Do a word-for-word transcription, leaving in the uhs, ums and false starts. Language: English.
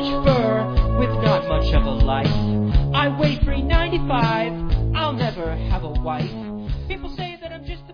much fur with not much of a life. I weigh three ninety-five, I'll never have a wife. People say that I'm just